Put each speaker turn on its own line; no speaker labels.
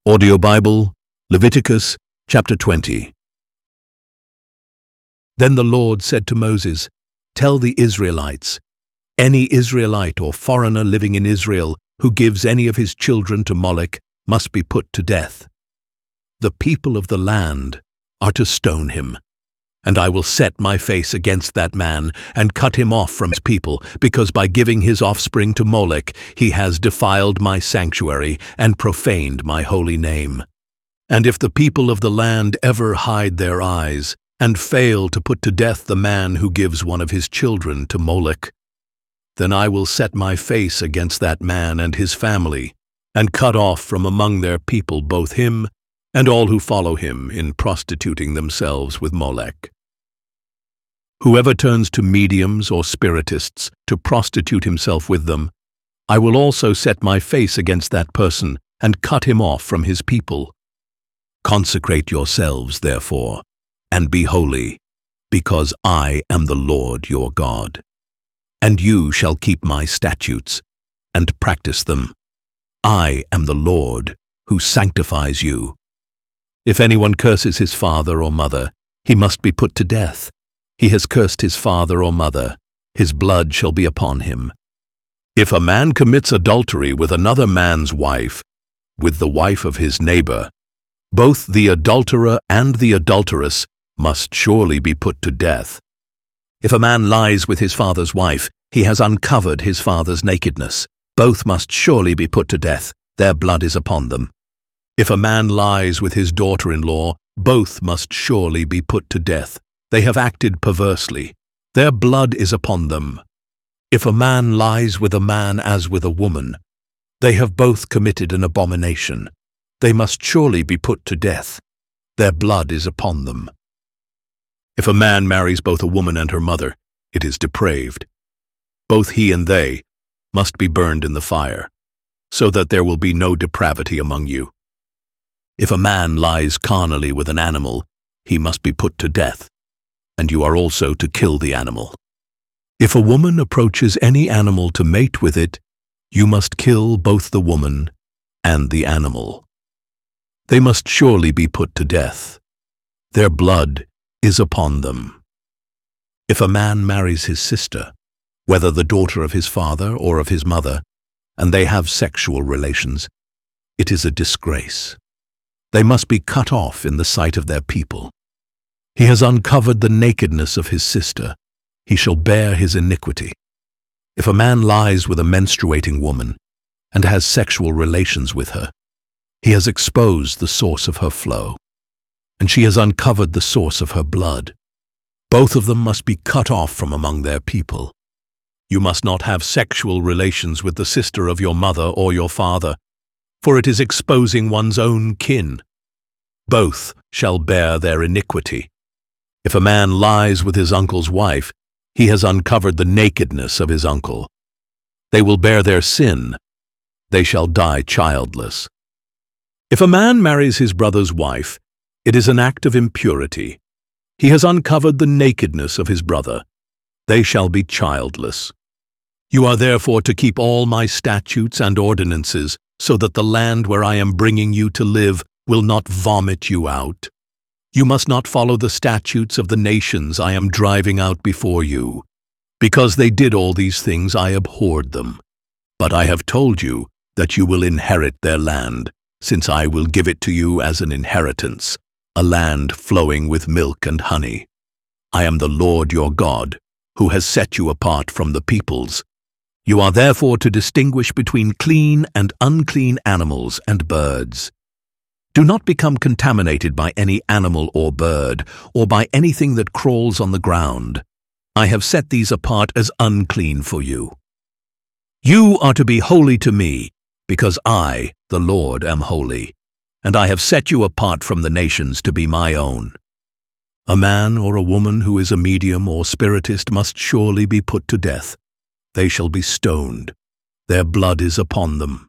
Audio Bible, Leviticus chapter 20. Then the Lord said to Moses, "Tell the Israelites, any Israelite or foreigner living in Israel who gives any of his children to Molech must be put to death. The people of the land are to stone him, and I will set my face against that man and cut him off from his people, because by giving his offspring to Molech he has defiled my sanctuary and profaned my holy name. And if the people of the land ever hide their eyes and fail to put to death the man who gives one of his children to Molech, then I will set my face against that man and his family, and cut off from among their people both him and all who follow him in prostituting themselves with Molech. Whoever turns to mediums or spiritists to prostitute himself with them, I will also set my face against that person and cut him off from his people. Consecrate yourselves, therefore, and be holy, because I am the Lord your God. And you shall keep my statutes and practice them. I am the Lord who sanctifies you. If anyone curses his father or mother, he must be put to death. He has cursed his father or mother, his blood shall be upon him. If a man commits adultery with another man's wife, with the wife of his neighbor, both the adulterer and the adulteress must surely be put to death. If a man lies with his father's wife, he has uncovered his father's nakedness. Both must surely be put to death, their blood is upon them. If a man lies with his daughter-in-law, both must surely be put to death. They have acted perversely. Their blood is upon them. If a man lies with a man as with a woman, they have both committed an abomination. They must surely be put to death. Their blood is upon them. If a man marries both a woman and her mother, it is depraved. Both he and they must be burned in the fire, so that there will be no depravity among you. If a man lies carnally with an animal, he must be put to death, and you are also to kill the animal. If a woman approaches any animal to mate with it, you must kill both the woman and the animal. They must surely be put to death. Their blood is upon them. If a man marries his sister, whether the daughter of his father or of his mother, and they have sexual relations, it is a disgrace. They must be cut off in the sight of their people. He has uncovered the nakedness of his sister. He shall bear his iniquity. If a man lies with a menstruating woman and has sexual relations with her, he has exposed the source of her flow, and she has uncovered the source of her blood. Both of them must be cut off from among their people. You must not have sexual relations with the sister of your mother or your father, for it is exposing one's own kin. Both shall bear their iniquity. If a man lies with his uncle's wife, he has uncovered the nakedness of his uncle. They will bear their sin. They shall die childless. If a man marries his brother's wife, it is an act of impurity. He has uncovered the nakedness of his brother. They shall be childless. You are therefore to keep all my statutes and ordinances, so that the land where I am bringing you to live will not vomit you out. You must not follow the statutes of the nations I am driving out before you. Because they did all these things, I abhorred them. But I have told you that you will inherit their land, since I will give it to you as an inheritance, a land flowing with milk and honey. I am the Lord your God, who has set you apart from the peoples. You are therefore to distinguish between clean and unclean animals and birds. Do not become contaminated by any animal or bird, or by anything that crawls on the ground. I have set these apart as unclean for you. You are to be holy to me, because I, the Lord, am holy, and I have set you apart from the nations to be my own. A man or a woman who is a medium or spiritist must surely be put to death. They shall be stoned. Their blood is upon them.